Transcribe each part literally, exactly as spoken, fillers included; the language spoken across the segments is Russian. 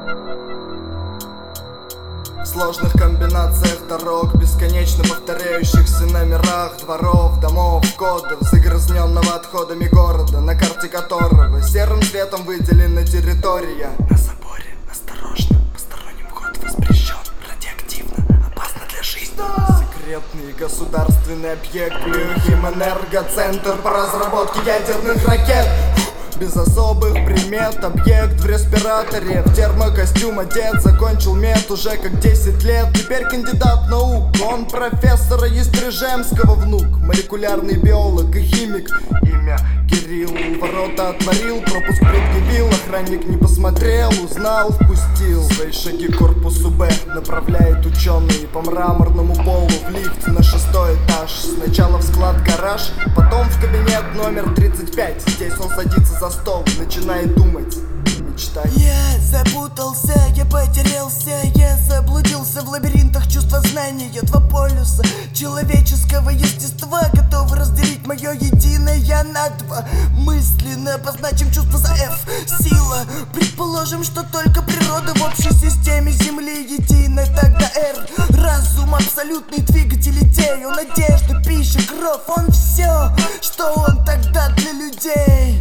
В сложных комбинациях дорог, бесконечно повторяющихся номерах дворов, домов, кодов, загрязненного отходами города, на карте которого серым цветом выделена территория. На заборе осторожно, посторонним вход воспрещен, радиоактивно, опасно для жизни. Секретный государственный объект Химэнергоцентр по разработке ядерных ракет. Без особых примет, объект в респираторе, в термокостюм одет, закончил мед уже как десять лет. Теперь кандидат наук, он профессора Естрижемского внук, молекулярный биолог и химик. Имя Кирилл, ворота отворил, пропуск предъявил, охранник не посмотрел, узнал, впустил. Свои шаги к корпусу Б направляет ученый по мраморному полу в лифте на шестой этаж. Сначала в склад-гараж, потом в кабинет номер тридцать пять. Здесь он садится за стол, начинает думать, мечтать. Я запутался, я потерялся, я заблудился в лабиринтах чувства знания. Два полюса человеческого естества готовы разделить мое единое на два. Мысленно позначим чувство за F. Сила, предположим, что только природа в общей системе Земли единая. Тогда R, разум, абсолютный двигатель идей. Он надежда, пища, кровь, он все, что он тогда для людей.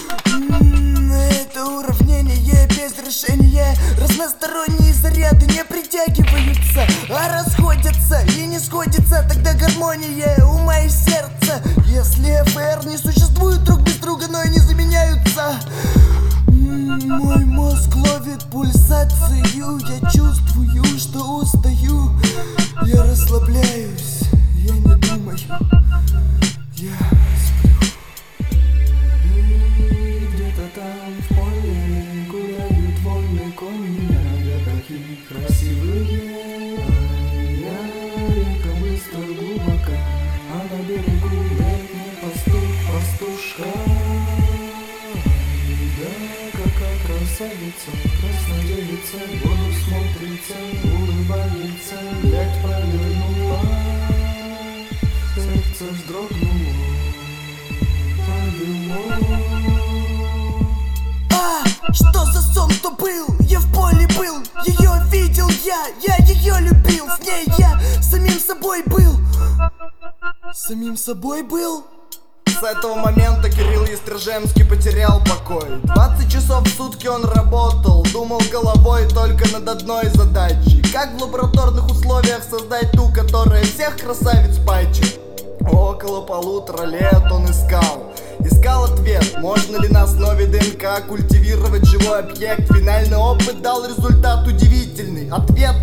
Это уравнение без решения. Разносторонние заряды не притягиваются, а расходятся и не сходятся. Тогда гармония ума и сердца. Если эф и эр не существуют друг без друга, но и не заменяются. Мой мозг ловит пульсацию. Я чувствую, что устаю. Я расслабляюсь, я не думаю, я сплю. Там в поле гуляют вольные кони, а такие красивые. Я река быстро глубока, а на берегу летний пастух, пастушка. Да, какая красавица, краснодевица, в воду смотрится, улыбается, глядь повернула, сердце вздрогнуло, повело. Что за сон то был? Я в поле был, ее видел я, я ее любил, с ней я самим собой был. Самим собой был? С этого момента Кирилл Естрижемский потерял покой. Двадцать часов в сутки он работал, думал головой только над одной задачей: как в лабораторных условиях создать ту, которая всех красавиц пачет. Около полутора лет он искал Искал ответ, можно ли на основе ДНК культивировать живой объект. Финальный опыт дал результат удивительный. Ответ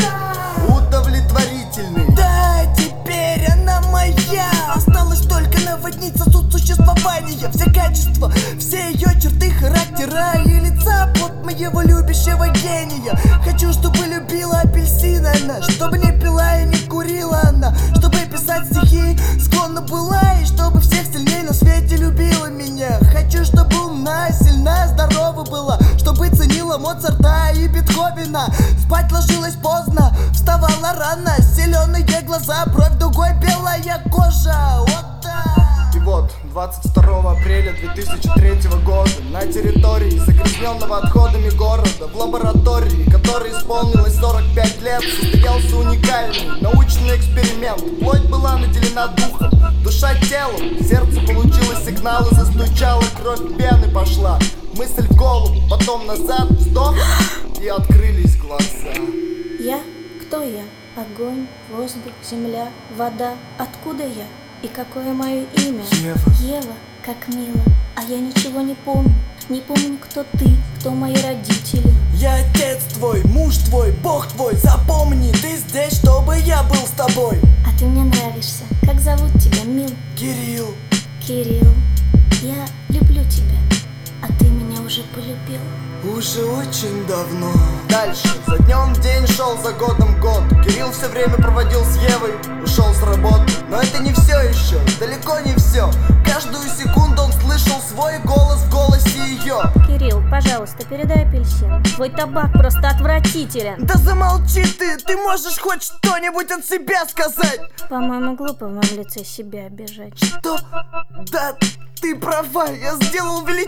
удовлетворительный. Да, теперь она моя. Осталось только наводнить сосуд существования. Все качества, все ее черты характера и лица под моего любящего гения. Хочу, чтобы любила апельсин она, чтобы не пила и не курила она, чтобы писать стихи склонна была, и чтобы всех сильней на свете любила меня. Хочу, чтобы умна, сильна, здорова была, чтобы ценила Моцарта и Бетховена. Спать ложилась поздно, вставала рано, зеленые глаза, бровь дугой, белая кожа. Вот так. И вот двадцать второго апреля две тысячи третьего года на территории загрязненного отходами города, в лаборатории, которой исполнилось сорок пять лет, состоялся уникальный научный эксперимент. Плоть была наделена духом, душа телом, сердце получило сигналы, застучало, кровь пены пошла, мысль в голову, потом назад, вздох, и открылись глаза. Я? Кто я? Огонь, воздух, земля, вода. Откуда я? И какое мое имя? Ева. Ева, как мило. А я ничего не помню. Не помню, кто ты, кто мои родители. Я отец твой, муж твой, бог твой. Запомни, ты здесь, чтобы я был с тобой. А ты мне нравишься. Как зовут тебя, мил? Кирилл. Кирилл. Я люблю тебя. А ты меня уже полюбил. Уже очень давно. Дальше, за днем день шел, за годом год. Кирилл все время проводил с Евой, ушел с работы. Но это не все еще, далеко не все. Каждую секунду он слышал свой голос в голосе ее. Кирилл, пожалуйста, передай апельсин. Твой табак просто отвратителен. Да замолчи ты, ты можешь хоть что-нибудь от себя сказать. По-моему, глупо в моем лице себя обижать. Что? Да, ты права, я сделал величайшую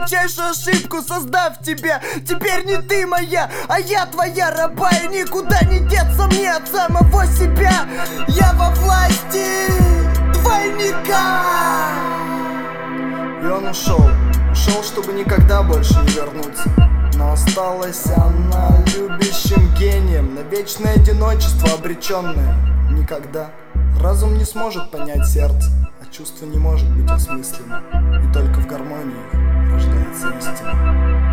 большую ошибку, создав тебя. Теперь не ты моя, а я твоя раба, и никуда не деться мне от самого себя. Я во власти двойника. И он ушел, ушел, чтобы никогда больше не вернуться. Но осталась она любящим гением, на вечное одиночество обреченное. Никогда разум не сможет понять сердце, а чувство не может быть осмысленно, и только в гармонии рождается истина.